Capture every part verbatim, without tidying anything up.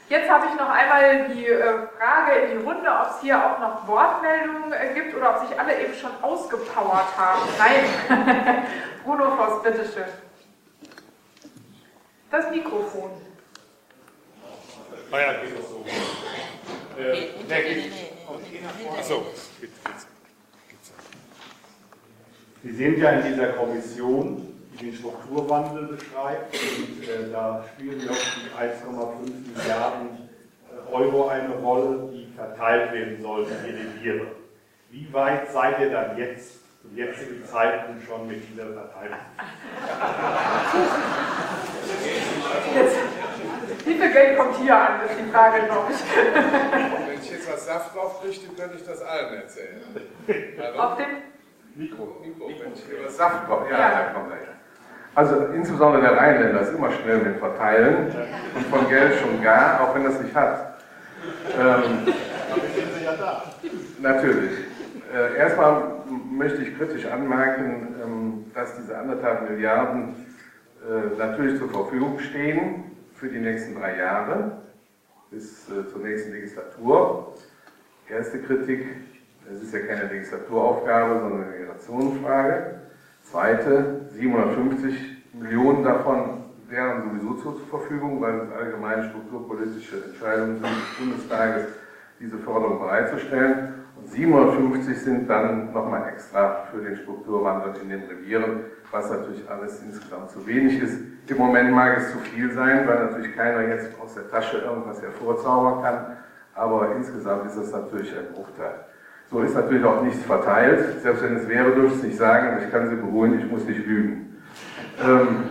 Jetzt habe ich noch einmal die äh, Frage in die Runde, ob es hier auch noch Wortmeldungen äh, gibt oder ob sich alle eben schon ausgepowert haben. Nein. Bruno Voss, bitteschön. Das Mikrofon. Ah ja, geht das so. Äh, der geht. Achso. Sie sind ja in dieser Kommission, die den Strukturwandel beschreibt, und äh, da spielen ja auch die eins Komma fünf Milliarden Euro eine Rolle, die verteilt werden sollten, die Reviere. Wie weit seid ihr dann jetzt, zum jetzigen Zeitpunkt schon mit dieser Verteilung? Jetzt, wie viel Geld kommt hier an, ist die Frage, glaube ich. Wenn ich jetzt was Saft drauf richte, könnte ich das allen erzählen. Also, auf dem Mikro. Mikro. Wenn ich hier was Saft drauf, ja, ja. ja, kommt gleich. Also insbesondere der Rheinländer ist immer schnell mit Verteilen und von Geld schon gar, auch wenn das nicht hat. Ähm, Aber sind Sie ja da. Natürlich. Äh, erstmal möchte ich kritisch anmerken, ähm, dass diese anderthalb Milliarden äh, natürlich zur Verfügung stehen für die nächsten drei Jahre bis äh, zur nächsten Legislatur. Erste Kritik, es ist ja keine Legislaturaufgabe, sondern eine Generationenfrage. Zweite, siebenhundertfünfzig Millionen davon wären sowieso zur Verfügung, weil es allgemein strukturpolitische Entscheidungen sind des Bundestages, diese Förderung bereitzustellen. Und siebenhundertfünfzig sind dann nochmal extra für den Strukturwandel in den Revieren, was natürlich alles insgesamt zu wenig ist. Im Moment mag es zu viel sein, weil natürlich keiner jetzt aus der Tasche irgendwas hervorzaubern kann, aber insgesamt ist es natürlich ein Bruchteil. So ist natürlich auch nichts verteilt. Selbst wenn es wäre, dürfte ich es nicht sagen, aber ich kann Sie beruhigen, ich muss nicht lügen. Ähm,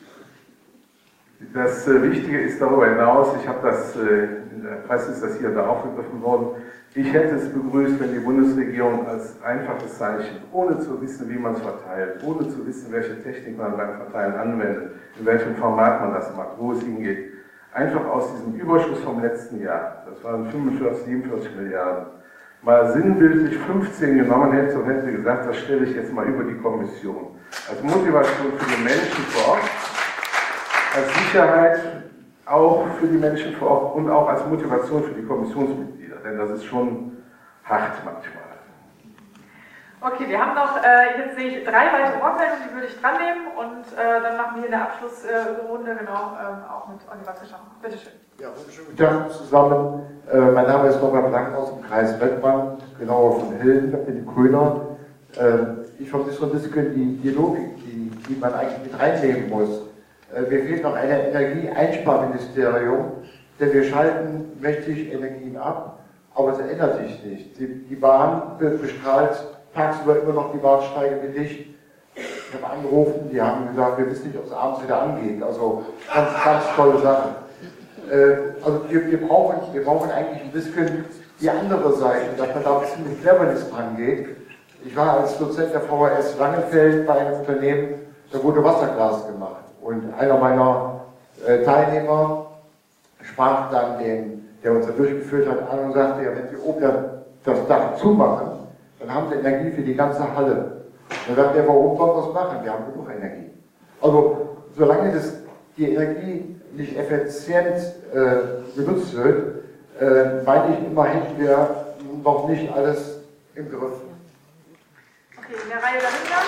das äh, Wichtige ist darüber hinaus, ich habe das, äh, in der Presse ist das hier und da aufgegriffen worden, ich hätte es begrüßt, wenn die Bundesregierung als einfaches Zeichen, ohne zu wissen, wie man es verteilt, ohne zu wissen, welche Technik man beim Verteilen anwendet, in welchem Format man das macht, wo es hingeht, einfach aus diesem Überschuss vom letzten Jahr, das waren fünfundvierzig, siebenundvierzig Milliarden, mal sinnbildlich fünfzehn genommen hätte und hätte gesagt, das stelle ich jetzt mal über die Kommission. Als Motivation für die Menschen vor Ort, als Sicherheit auch für die Menschen vor Ort und auch als Motivation für die Kommissionsmitglieder, denn das ist schon hart manchmal. Okay, wir haben noch, äh, jetzt sehe ich drei weitere Wortmeldungen, die würde ich dran nehmen und äh, dann machen wir in der Abschlussrunde, genau, äh, auch mit Oliver Fischer. Bitte schön. Ja, wunderschönen guten Tag zusammen. Äh, mein Name ist Norbert Blank aus dem Kreis Mettmann, genauer von Hilden, ich bin Grüner. Äh, ich vermisse so ein bisschen die, die Logik, die, die man eigentlich mit reinnehmen muss. Äh, mir fehlt noch ein Energieeinsparministerium, denn wir schalten mächtig Energien ab, aber es ändert sich nicht. Die, die Bahn bestrahlt tagsüber immer noch die Bahnsteige mit Licht. Ich habe angerufen, die haben gesagt, wir wissen nicht, ob es abends wieder angeht. Also ganz, ganz tolle Sache. Äh, also wir, wir, brauchen, wir brauchen eigentlich ein bisschen die andere Seite, dass man da ein bisschen mit Cleverness rangeht. Ich war als Dozent der V H S Langenfeld bei einem Unternehmen, da wurde Wasserglas gemacht. Und einer meiner äh, Teilnehmer sprach dann den, der uns da durchgeführt hat, an und sagte, ja, wenn Sie oben das Dach zumachen, dann haben Sie Energie für die ganze Halle. Dann sagt er, warum sollen wir das machen? Wir haben genug Energie. Also, solange das, die Energie nicht effizient äh, genutzt wird, äh, meine ich immer, hätten wir noch nicht alles im Griff. Okay, in der Reihe dahinter.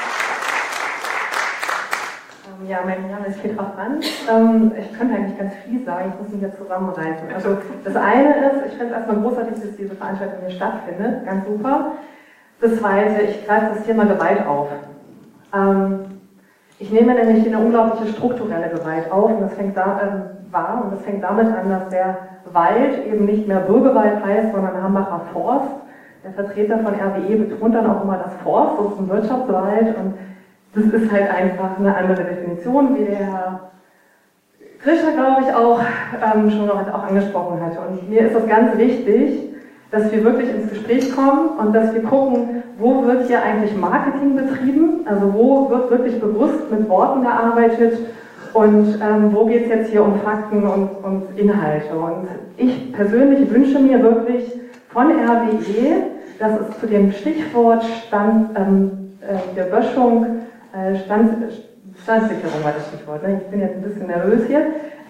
Ja, mein Name ist Petra Brandt. Ähm, ich könnte eigentlich ganz viel sagen, ich muss mich jetzt zusammenreißen. Also das eine ist, ich finde es erstmal großartig, dass diese Veranstaltung hier stattfindet, ganz super. Das zweite, ich greife das Thema Gewalt auf. Ähm, ich nehme nämlich eine unglaubliche strukturelle Gewalt auf und das fängt da, äh, wahr und das fängt damit an, dass der Wald eben nicht mehr Bürgerwald heißt, sondern Hambacher Forst. Der Vertreter von R W E betont dann auch immer das Forst, das ist ein Wirtschaftswald und das ist halt einfach eine andere Definition, wie der Herr Krischer, glaube ich, auch ähm, schon noch auch angesprochen hatte. Und mir ist das ganz wichtig, dass wir wirklich ins Gespräch kommen und dass wir gucken, wo wird hier eigentlich Marketing betrieben, also wo wird wirklich bewusst mit Worten gearbeitet und ähm, wo geht es jetzt hier um Fakten und, und Inhalte. Und ich persönlich wünsche mir wirklich von R W E, dass es zu dem Stichwort Stand, ähm, äh, der Böschung, Stand, Standsicherung war das Stichwort, ne? Ich bin jetzt ein bisschen nervös hier,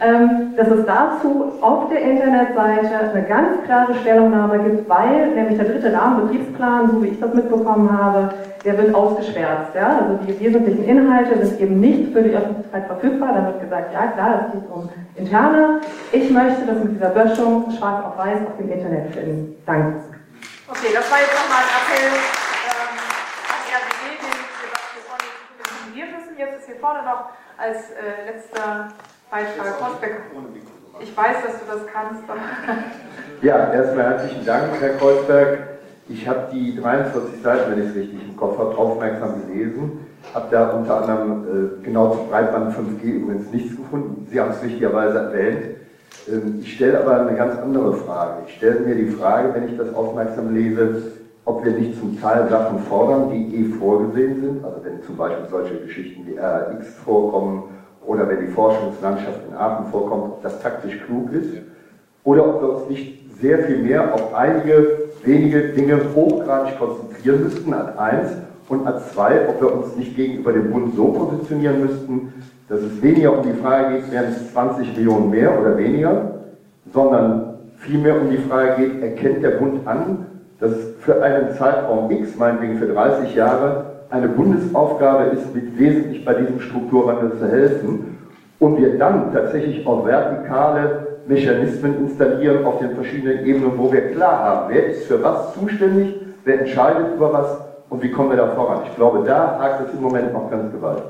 ähm, dass es dazu auf der Internetseite eine ganz klare Stellungnahme gibt, weil nämlich der dritte Rahmenbetriebsplan, so wie ich das mitbekommen habe, der wird ausgeschwärzt. Ja? Also die wesentlichen Inhalte sind eben nicht für die Öffentlichkeit verfügbar. Da wird gesagt, ja klar, es geht um interne. Ich möchte das mit dieser Böschung schwarz auf weiß auf dem Internet finden. Danke. Okay, das war jetzt nochmal ein Appell ähm, an R B D, den wir hier vorne diskutieren müssen. Jetzt ist hier vorne noch als äh, letzter Beitrag Kreuzberg. Ich weiß, dass du das kannst. Ja, erstmal herzlichen Dank, Herr Kreuzberg. Ich habe die dreiundvierzig Seiten, wenn ich es richtig im Kopf habe, aufmerksam gelesen. Habe da unter anderem äh, genau zu Breitband fünf G übrigens nichts gefunden. Sie haben es richtigerweise erwähnt. Ähm, ich stelle aber eine ganz andere Frage. Ich stelle mir die Frage, wenn ich das aufmerksam lese, ob wir nicht zum Teil Sachen fordern, die eh vorgesehen sind. Also wenn zum Beispiel solche Geschichten wie R A X vorkommen oder wenn die Forschungslandschaft in Aachen vorkommt, ob das taktisch klug ist. Oder ob wir uns nicht sehr viel mehr auf einige wenige Dinge hochgradig konzentrieren müssten, als eins, und als zwei, ob wir uns nicht gegenüber dem Bund so positionieren müssten, dass es weniger um die Frage geht, werden es zwanzig Millionen mehr oder weniger, sondern vielmehr um die Frage geht, erkennt der Bund an, dass es für einen Zeitraum X, meinetwegen für dreißig Jahre, eine Bundesaufgabe ist, mit wesentlich bei diesem Strukturwandel zu helfen, und wir dann tatsächlich auch vertikale Mechanismen installieren auf den verschiedenen Ebenen, wo wir klar haben, wer ist für was zuständig, wer entscheidet über was und wie kommen wir da voran. Ich glaube, da hakt es im Moment noch ganz gewaltig.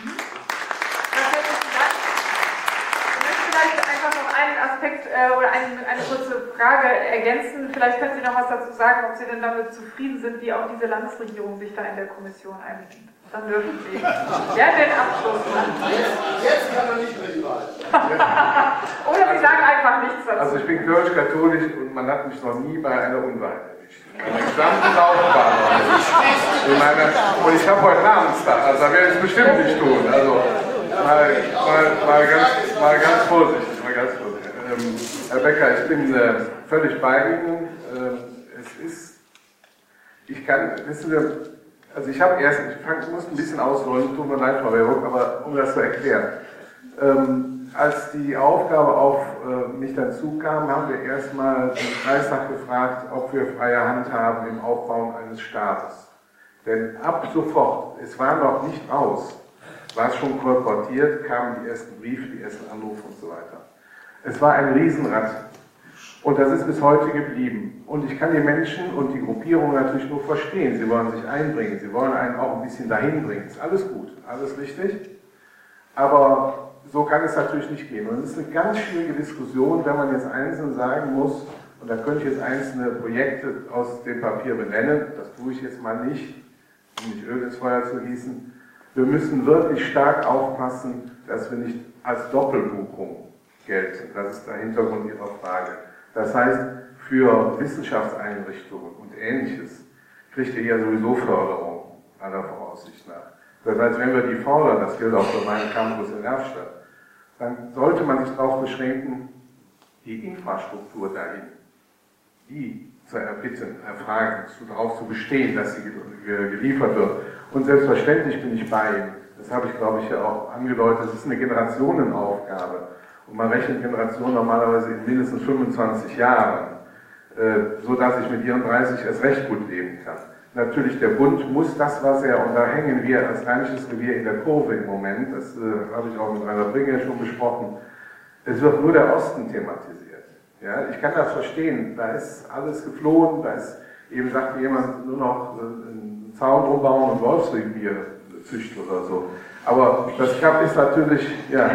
Ich möchte vielleicht einfach noch einen Aspekt äh, oder ein, eine kurze Frage ergänzen. Vielleicht können Sie noch was dazu sagen, ob Sie denn damit zufrieden sind, wie auch diese Landesregierung sich da in der Kommission einbringt. Dann dürfen Sie ja den Abschluss machen. Jetzt, jetzt kann er nicht mehr überall. Oder Sie sagen einfach nichts dazu. Also ich bin kirchkatholisch und man hat mich noch nie bei einer Unwahrheit erwischt. In der gesamten Laufbahn. In meiner, und ich habe heute Namenstag, also da werde ich es bestimmt nicht tun. Also mal, mal, mal, ganz, mal ganz vorsichtig. Mal ganz vorsichtig. Ähm, Herr Becker, ich bin äh, völlig bei Ihnen. Ähm, es ist, ich kann, wissen Sie, also ich habe erst, ich fang, muss ein bisschen ausholen, tut mir leid, Frau Wehrhoff, aber um das zu erklären. Ähm, als die Aufgabe auf äh, mich dann zukam, haben wir erstmal den Kreistag gefragt, ob wir freie Hand haben im Aufbau eines Staates. Denn ab sofort, es war noch nicht raus, war es schon kolportiert, kamen die ersten Briefe, die ersten Anrufe und so weiter. Es war ein Riesenrad. Und das ist bis heute geblieben. Und ich kann die Menschen und die Gruppierung natürlich nur verstehen. Sie wollen sich einbringen, sie wollen einen auch ein bisschen dahin bringen. Ist alles gut, alles richtig. Aber so kann es natürlich nicht gehen. Und es ist eine ganz schwierige Diskussion, wenn man jetzt einzeln sagen muss, und da könnte ich jetzt einzelne Projekte aus dem Papier benennen, das tue ich jetzt mal nicht, um nicht Öl ins Feuer zu gießen. Wir müssen wirklich stark aufpassen, dass wir nicht als Doppelbuchung gelten. Das ist der Hintergrund Ihrer Frage. Das heißt, für Wissenschaftseinrichtungen und Ähnliches kriegt ihr ja sowieso Förderung, aller Voraussicht nach. Das heißt, wenn wir die fordern, das gilt auch für meinen Campus in Erfstadt, dann sollte man sich darauf beschränken, die Infrastruktur dahin, die zu erbitten, erfragen, darauf zu bestehen, dass sie geliefert wird. Und selbstverständlich bin ich bei Ihnen. Das habe ich, glaube ich, ja auch angedeutet. Das ist eine Generationenaufgabe. Und man rechnet Generationen normalerweise in mindestens fünfundzwanzig Jahren, äh, so dass ich mit vierunddreißig erst recht gut leben kann. Natürlich, der Bund muss das, was er, und da hängen wir als Rheinisches Revier in der Kurve im Moment, das äh, habe ich auch mit Rainer Bringer schon besprochen, es wird nur der Osten thematisiert. Ja, ich kann das verstehen, da ist alles geflohen, da ist, eben sagt jemand, nur noch äh, einen Zaun umbauen und Wolfsrevier züchten oder so. Aber das ist natürlich, ja,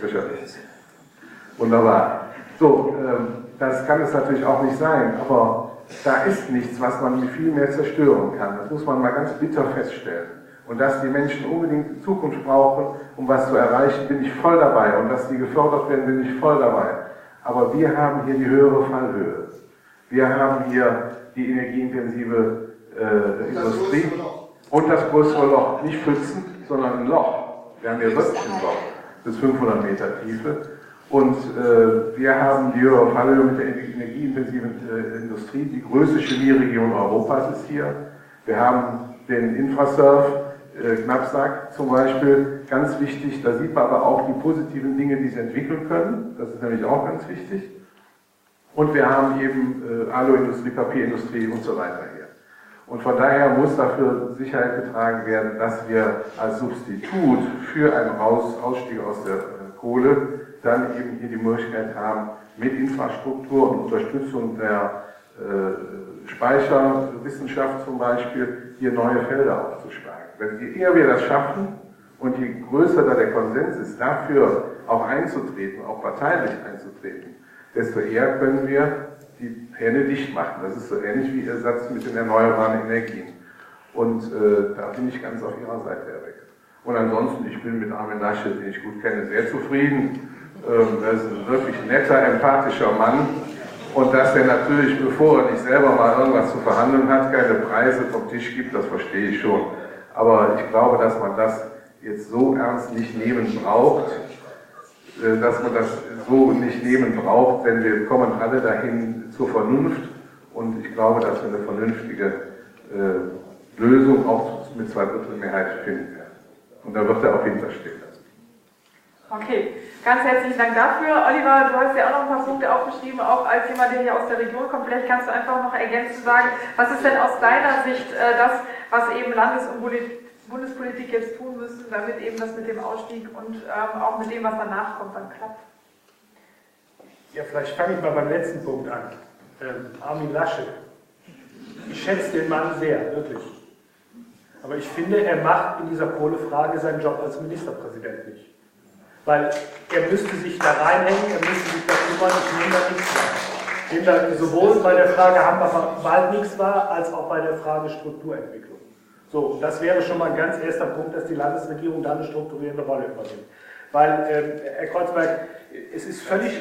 wunderbar. So, ähm, das kann es natürlich auch nicht sein, aber da ist nichts, was man viel mehr zerstören kann. Das muss man mal ganz bitter feststellen. Und dass die Menschen unbedingt Zukunft brauchen, um was zu erreichen, bin ich voll dabei. Und dass die gefördert werden, bin ich voll dabei. Aber wir haben hier die höhere Fallhöhe. Wir haben hier die energieintensive äh, Industrie und das größere Loch. Nicht Pfützen, sondern ein Loch. Wir haben hier wirklich ein Loch bis fünfhundert Meter Tiefe. Und äh, wir haben die höhere Fallhöhe mit der energieintensiven äh, Industrie. Die größte Chemieregion Europas ist hier. Wir haben den Infrasurf äh, Knappsack zum Beispiel, ganz wichtig. Da sieht man aber auch die positiven Dinge, die sie entwickeln können. Das ist nämlich auch ganz wichtig. Und wir haben eben äh, Aluindustrie, Papierindustrie und so weiter hier. Und von daher muss dafür Sicherheit getragen werden, dass wir als Substitut für einen Aus Ausstieg aus der äh, Kohle dann eben hier die Möglichkeit haben, mit Infrastruktur und Unterstützung der äh, Speicherwissenschaft zum Beispiel, hier neue Felder aufzuschlagen. Wenn je eher wir das schaffen und je größer da der Konsens ist, dafür auch einzutreten, auch parteilich einzutreten, desto eher können wir die Hände dicht machen. Das ist so ähnlich wie Ihr Satz mit den erneuerbaren Energien. Und äh, da bin ich ganz auf Ihrer Seite, Herr Beck. Und ansonsten, ich bin mit Armin Laschet, den ich gut kenne, sehr zufrieden. Ähm, er ist ein wirklich netter, empathischer Mann. Und dass er natürlich, bevor er nicht selber mal irgendwas zu verhandeln hat, keine Preise vom Tisch gibt, das verstehe ich schon. Aber ich glaube, dass man das jetzt so ernst nicht nehmen braucht, dass man das so nicht nehmen braucht, denn wir kommen alle dahin zur Vernunft und ich glaube, dass wir eine vernünftige äh, Lösung auch mit zwei Drittel Mehrheit finden werden. Und da wird er auch hinterstehen. Okay, ganz herzlichen Dank dafür. Oliver, du hast ja auch noch ein paar Punkte aufgeschrieben, auch als jemand, der hier aus der Region kommt. Vielleicht kannst du einfach noch ergänzend sagen, was ist denn aus deiner Sicht äh, das, was eben Landes- und Bundespolitik jetzt tun müssen, damit eben das mit dem Ausstieg und ähm, auch mit dem, was danach kommt, dann klappt? Ja, vielleicht fange ich mal beim letzten Punkt an. Ähm, Armin Laschet. Ich schätze den Mann sehr, wirklich. Aber ich finde, er macht in dieser Kohlefrage seinen Job als Ministerpräsident nicht. Weil er müsste sich da reinhängen, er müsste sich da kümmern, ich nehme da nichts wahr. Ich nehme da sowohl bei der Frage Hambacher Wald nichts wahr, als auch bei der Frage Strukturentwicklung. So, das wäre schon mal ein ganz erster Punkt, dass die Landesregierung da eine strukturierende Rolle übernimmt. Weil, äh, Herr Kreuzberg, es ist völlig,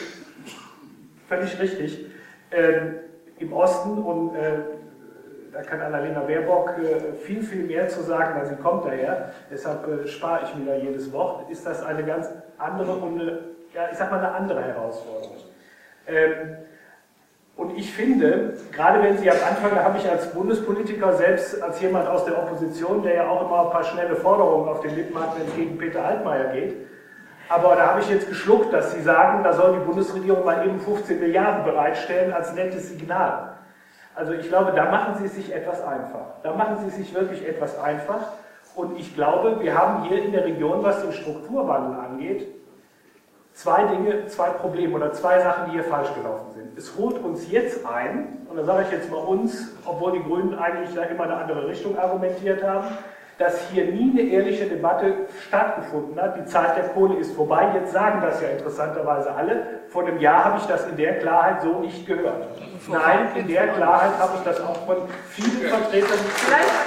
völlig richtig, äh, im Osten, und äh, da kann Annalena Baerbock äh, viel, viel mehr zu sagen, weil sie kommt daher, deshalb äh, spare ich mir da jedes Wort, ist das eine ganz andere und eine, ja, ich sag mal, eine andere Herausforderung. Ähm, Und ich finde, gerade wenn Sie am Anfang, da habe ich als Bundespolitiker, selbst als jemand aus der Opposition, der ja auch immer ein paar schnelle Forderungen auf den Lippen hat, wenn es gegen Peter Altmaier geht, aber da habe ich jetzt geschluckt, dass Sie sagen, da soll die Bundesregierung mal eben fünfzehn Milliarden bereitstellen als nettes Signal. Also ich glaube, da machen Sie es sich etwas einfach. Da machen Sie es sich wirklich etwas einfach. Und ich glaube, wir haben hier in der Region, was den Strukturwandel angeht, zwei Dinge, zwei Probleme oder zwei Sachen, die hier falsch gelaufen sind. Es holt uns jetzt ein, und da sage ich jetzt mal uns, obwohl die Grünen eigentlich da immer eine andere Richtung argumentiert haben, dass hier nie eine ehrliche Debatte stattgefunden hat. Die Zeit der Kohle ist vorbei. Jetzt sagen das ja interessanterweise alle. Vor einem Jahr habe ich das in der Klarheit so nicht gehört. Nein, in der Klarheit habe ich das auch von vielen Vertretern nicht gehört.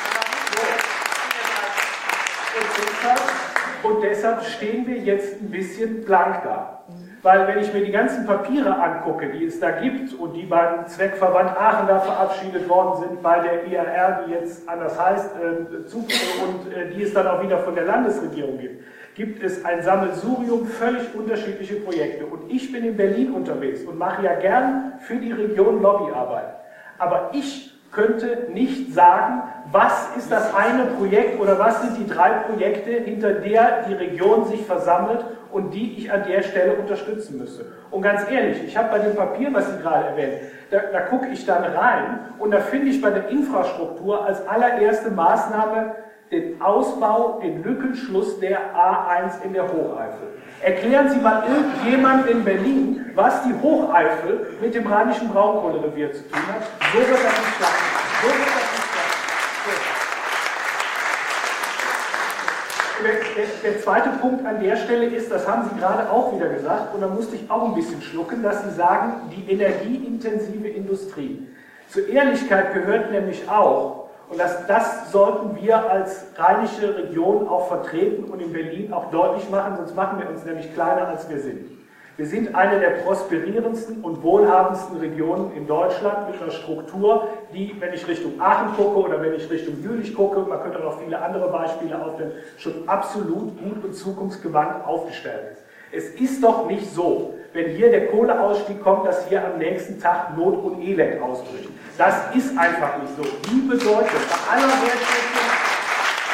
Und deshalb stehen wir jetzt ein bisschen blank da. Weil wenn ich mir die ganzen Papiere angucke, die es da gibt und die beim Zweckverband Aachen da verabschiedet worden sind, bei der I R R, die jetzt anders heißt, äh, zu, und äh, die es dann auch wieder von der Landesregierung gibt, gibt es ein Sammelsurium völlig unterschiedliche Projekte. Und ich bin in Berlin unterwegs und mache ja gern für die Region Lobbyarbeit. Aber ich könnte nicht sagen, was ist das eine Projekt oder was sind die drei Projekte, hinter der die Region sich versammelt und die ich an der Stelle unterstützen müsste. Und ganz ehrlich, ich habe bei dem Papier, was Sie gerade erwähnt, da, da gucke ich dann rein und da finde ich bei der Infrastruktur als allererste Maßnahme den Ausbau, den Lückenschluss der A eins in der Hocheifel. Erklären Sie mal irgendjemand in Berlin, was die Hocheifel mit dem Rheinischen Braunkohlerevier zu tun hat. So wird das nicht klappen. So wird das nicht klappen. Der, der, der zweite Punkt an der Stelle ist, das haben Sie gerade auch wieder gesagt, und da musste ich auch ein bisschen schlucken, dass Sie sagen, die energieintensive Industrie. Zur Ehrlichkeit gehört nämlich auch, und das, das sollten wir als rheinische Region auch vertreten und in Berlin auch deutlich machen, sonst machen wir uns nämlich kleiner, als wir sind. Wir sind eine der prosperierendsten und wohlhabendsten Regionen in Deutschland mit einer Struktur, die, wenn ich Richtung Aachen gucke oder wenn ich Richtung Jülich gucke, man könnte noch viele andere Beispiele aufnehmen, schon absolut gut und zukunftsgewandt aufgestellt ist. Es ist doch nicht so, wenn hier der Kohleausstieg kommt, dass hier am nächsten Tag Not und Elend ausbricht. Das ist einfach nicht so. Wie bedeutet bei aller Wertschätzung,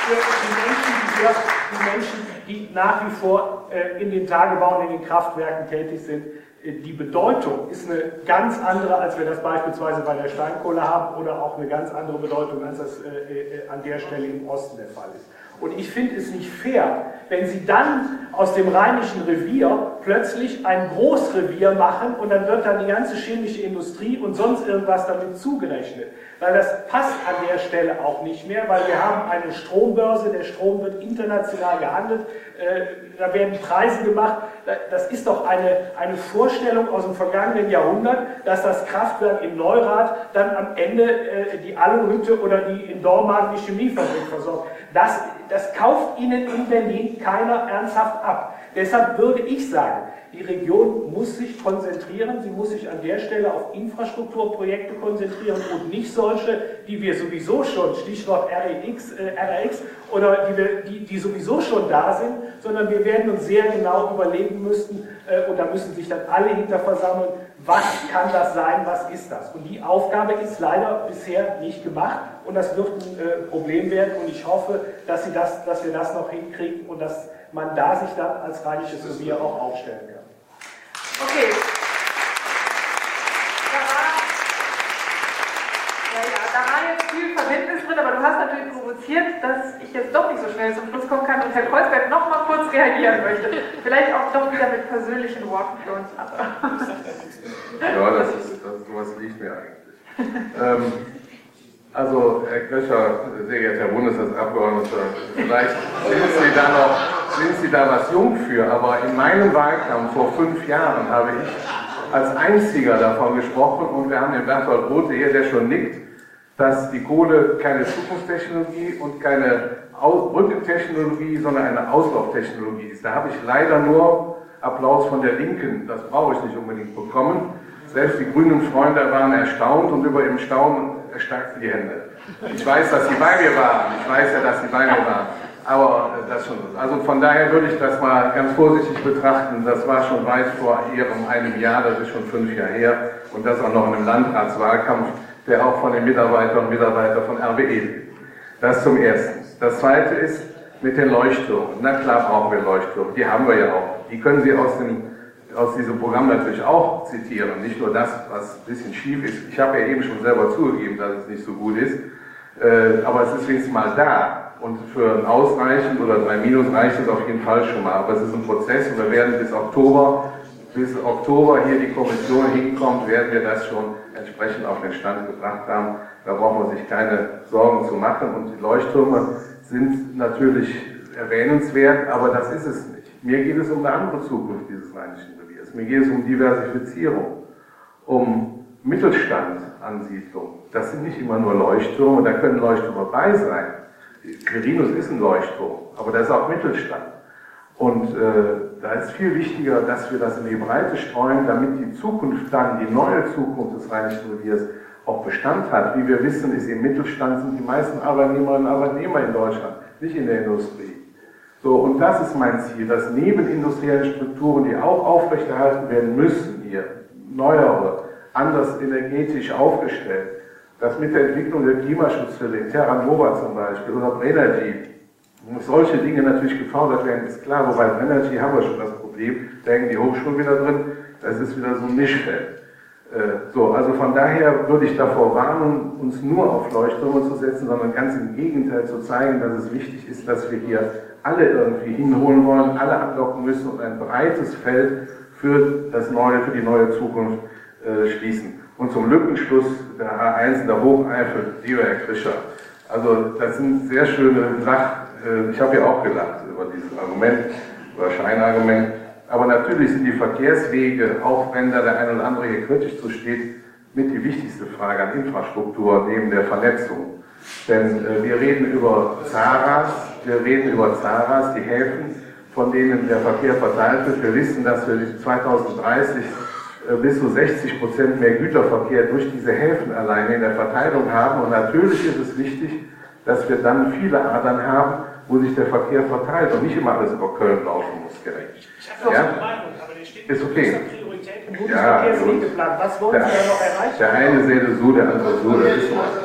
für die Menschen, die, dort, die Menschen, die nach wie vor äh, in den Tagebauen, in den Kraftwerken tätig sind. Die Bedeutung ist eine ganz andere, als wir das beispielsweise bei der Steinkohle haben, oder auch eine ganz andere Bedeutung, als das äh, äh, an der Stelle im Osten der Fall ist. Und ich finde es nicht fair, wenn Sie dann aus dem Rheinischen Revier plötzlich ein Großrevier machen und dann wird dann die ganze chemische Industrie und sonst irgendwas damit zugerechnet. Weil das passt an der Stelle auch nicht mehr, weil wir haben eine Strombörse, der Strom wird international gehandelt, äh, da werden Preise gemacht. Das ist doch eine, eine Vorstellung aus dem vergangenen Jahrhundert, dass das Kraftwerk in Neurath dann am Ende äh, die Aluhütte oder die in Dormagen die Chemiefabrik versorgt. Das, das kauft Ihnen in Berlin keiner ernsthaft ab. Deshalb würde ich sagen, die Region muss sich konzentrieren, sie muss sich an der Stelle auf Infrastrukturprojekte konzentrieren und nicht solche, die wir sowieso schon, Stichwort R E X, äh, R X, oder die, wir, die, die sowieso schon da sind, sondern wir werden uns sehr genau überlegen müssen, äh, und da müssen sich dann alle hinter versammeln, was kann das sein, was ist das? Und die Aufgabe ist leider bisher nicht gemacht und das wird ein äh, Problem werden und ich hoffe, dass, sie das, dass wir das noch hinkriegen und dass man da sich dann als Rheinisches Revier auch aufstellen kann. Okay. Da war, ja, ja, da war jetzt viel Verständnis drin, aber du hast natürlich provoziert, dass ich jetzt doch nicht so schnell zum Schluss kommen kann und Herr Kreuzberg noch mal kurz reagieren möchte. Vielleicht auch doch wieder mit persönlichen Worten für uns alle. Ja, das ist, das, sowas liegt mir eigentlich. ähm, Also, Herr Köcher, sehr geehrter Herr Bundestagsabgeordneter, vielleicht sind Sie, da noch, sind Sie da was jung für, aber in meinem Wahlkampf vor fünf Jahren habe ich als einziger davon gesprochen und wir haben den Bertolt Rothe hier, der schon nickt, dass die Kohle keine Zukunftstechnologie und keine Brückentechnologie, sondern eine Auslauftechnologie ist. Da habe ich leider nur Applaus von der Linken, das brauche ich nicht unbedingt bekommen. Selbst die grünen Freunde waren erstaunt und über ihrem Staunen erstarkten die Hände. Ich weiß, dass sie bei mir waren. Ich weiß ja, dass sie bei mir waren. Aber das schon. Also von daher würde ich das mal ganz vorsichtig betrachten. Das war schon weit vor ihrem einem Jahr, das ist schon fünf Jahre her. Und das auch noch in einem Landratswahlkampf, der auch von den Mitarbeitern und Mitarbeitern von R W E lebt. Das zum Ersten. Das Zweite ist mit den Leuchttürmen. Na klar brauchen wir Leuchttürme. Die haben wir ja auch. Die können Sie aus dem aus diesem Programm natürlich auch zitieren, nicht nur das, was ein bisschen schief ist. Ich habe ja eben schon selber zugegeben, dass es nicht so gut ist, äh, aber es ist wenigstens mal da und für ein Ausreichen oder drei Minus reicht es auf jeden Fall schon mal, aber es ist ein Prozess und wir werden bis Oktober, bis Oktober hier die Kommission hinkommt, werden wir das schon entsprechend auf den Stand gebracht haben. Da braucht man sich keine Sorgen zu machen und die Leuchttürme sind natürlich erwähnenswert, aber das ist es nicht. Mir geht es um eine andere Zukunft dieses Rheinischen Reviers. Mir geht es um Diversifizierung, um Mittelstandsansiedlung. Das sind nicht immer nur Leuchttürme, da können Leuchttürme bei sein. Quirinus ist ein Leuchtturm, aber da ist auch Mittelstand. Und äh, da ist viel wichtiger, dass wir das in die Breite streuen, damit die Zukunft dann, die neue Zukunft des Rheinischen Reviers auch Bestand hat. Wie wir wissen, ist im Mittelstand sind die meisten Arbeitnehmerinnen und Arbeitnehmer in Deutschland, nicht in der Industrie. So, und das ist mein Ziel, dass neben industriellen Strukturen, die auch aufrechterhalten werden müssen, hier neuere, anders energetisch aufgestellt, dass mit der Entwicklung der Klimaschutzwelle in Terra Nova zum Beispiel oder Brennergy, solche Dinge natürlich gefordert werden, ist klar, wobei Brennergy haben wir schon das Problem, da hängen die Hochschulen wieder drin, das ist wieder so ein Mischfeld. So, also von daher würde ich davor warnen, uns nur auf Leuchttürme zu setzen, sondern ganz im Gegenteil zu zeigen, dass es wichtig ist, dass wir hier alle irgendwie hinholen wollen, alle anlocken müssen und ein breites Feld für das neue, für die neue Zukunft äh, schließen. Und zum Lückenschluss der H eins in der Hocheifel, lieber Herr Krischer. Also das sind sehr schöne Sachen. Ich habe ja auch gelacht über dieses Argument, über Scheinargument. Aber natürlich sind die Verkehrswege, auch wenn da der eine oder andere hier kritisch zu steht, mit die wichtigste Frage an Infrastruktur neben der Vernetzung. Denn äh, wir reden über Zaras, wir reden über Zaras, die Häfen, von denen der Verkehr verteilt wird. Wir wissen, dass wir zweitausenddreißig äh, bis zu sechzig Prozent mehr Güterverkehr durch diese Häfen alleine in der Verteilung haben. Und natürlich ist es wichtig, dass wir dann viele Adern haben, wo sich der Verkehr verteilt und nicht immer alles über Köln laufen muss direkt. Ich habe ja? eine Meinung, aber der steht ist okay. Priorität im Bundesverkehrswegeplan. Was wollen der, Sie da noch erreichen? Der eine sehe so, der andere so, das ist so.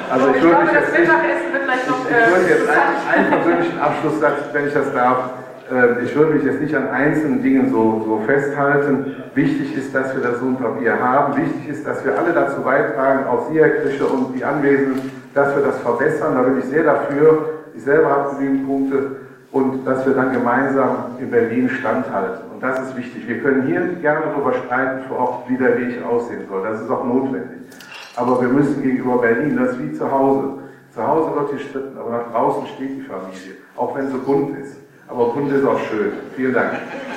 Also ich, ich würde glaube, das jetzt nicht, Mittagessen wird gleich noch. ich, ich würde jetzt einen, einen persönlichen Abschlusssatz, wenn ich das darf. Äh, ich würde mich jetzt nicht an einzelnen Dingen so, so festhalten. Wichtig ist, dass wir das Lohnpapier haben. Wichtig ist, dass wir alle dazu beitragen, auch Sie, Herr Krische, und die Anwesenden, dass wir das verbessern. Da bin ich sehr dafür. Ich selber habe genügend Punkte. Und dass wir dann gemeinsam in Berlin standhalten. Und das ist wichtig. Wir können hier gerne darüber streiten, vor Ort, wie der Weg aussehen soll. Das ist auch notwendig. Aber wir müssen gegenüber Berlin, das ist wie zu Hause. Zu Hause wird gestritten, aber nach draußen steht die Familie. Auch wenn sie bunt ist. Aber bunt ist auch schön. Vielen Dank.